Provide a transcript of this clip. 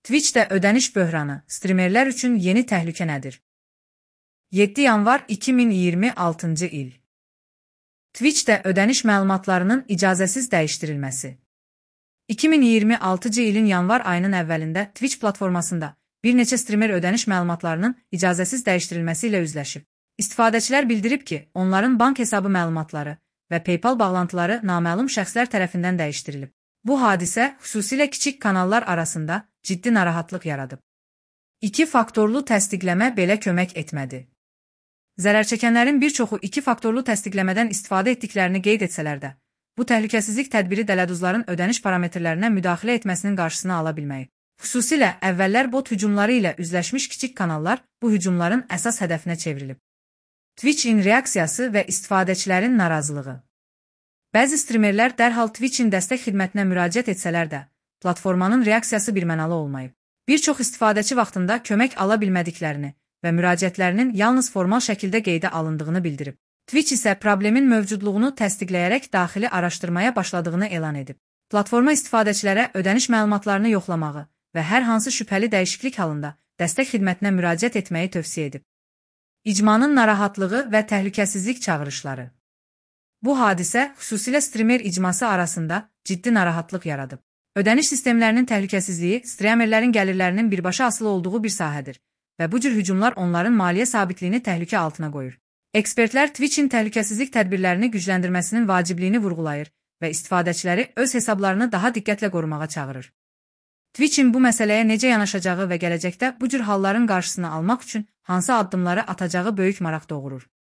Twitch-də ödəniş böhranı, streamerlər üçün yeni təhlükə nədir? 7 yanvar 2026-cı il. Twitch-də ödəniş məlumatlarının icazəsiz dəyişdirilməsi. 2026-cı ilin yanvar ayının əvvəlində Twitch platformasında bir neçə streamer ödəniş məlumatlarının icazəsiz dəyişdirilməsi ilə üzləşib. İstifadəçilər bildirib ki, onların bank hesabı məlumatları və PayPal bağlantıları naməlum şəxslər tərəfindən dəyişdirilib. Bu hadisə xüsusilə kiçik kanallar arasında ciddi narahatlıq yaradıb. 2 faktorlu təsdiqləmə belə kömək etmədi. Zərərçəkənlərin bir çoxu 2 faktorlu təsdiqləmədən istifadə etdiklərini qeyd etsələr də, bu təhlükəsizlik tədbiri dələduzların ödəniş parametrlərinə müdaxilə etməsinin qarşısını ala bilməyib. Xüsusilə əvvəllər bot hücumları ilə üzləşmiş kiçik kanallar bu hücumların əsas hədəfinə çevrilib. Twitch-in reaksiyası və istifadəçilərin narazılığı. Bəzi streamerlər dərhal Twitch-in dəstək xidmətinə müraciət etsələr də, platformanın reaksiyası birmənalı olmayıb. Bir çox istifadəçi vaxtında kömək ala bilmədiklərini və müraciətlərinin yalnız formal şəkildə qeydə alındığını bildirib. Twitch isə problemin mövcudluğunu təsdiqləyərək daxili araşdırmaya başladığını elan edib. Platforma istifadəçilərə ödəniş məlumatlarını yoxlamağı və hər hansı şübhəli dəyişiklik halında dəstək xidmətinə müraciət etməyi tövsiyə edib. İcmanın narahatlığı və təhlükəsizlik çağırışları. Bu hadisə xüsusilə streamer icması arasında ciddi narahatlıq yaradıb. Ödəniş sistemlərinin təhlükəsizliyi streamerlərin gəlirlərinin birbaşa asılı olduğu bir sahədir və bu cür hücumlar onların maliyyə sabitliyini təhlükə altına qoyur. Ekspertlər Twitch-in təhlükəsizlik tədbirlərini gücləndirməsinin vacibliyini vurğulayır və istifadəçiləri öz hesablarını daha diqqətlə qorumağa çağırır. Twitch-in bu məsələyə necə yanaşacağı və gələcəkdə bu cür halların qarşısını almaq üçün hansı addımları atacağı böyük maraq doğurur.